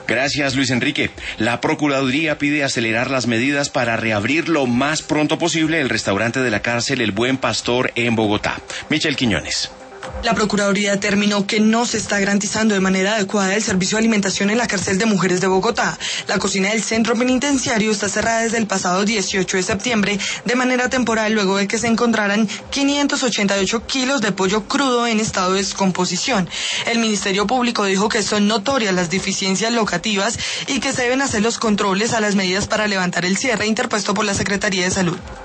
Gracias, Luis Enrique. La Procuraduría pide acelerar las medidas para reabrir lo más pronto posible el restaurante de la cárcel El Buen Pastor en Bogotá. Michelle Quiñones. La Procuraduría determinó que no se está garantizando de manera adecuada el servicio de alimentación en la cárcel de mujeres de Bogotá. La cocina del centro penitenciario está cerrada desde el pasado 18 de septiembre de manera temporal luego de que se encontraran 588 kilos de pollo crudo en estado de descomposición. El Ministerio Público dijo que son notorias las deficiencias locativas y que se deben hacer los controles a las medidas para levantar el cierre interpuesto por la Secretaría de Salud.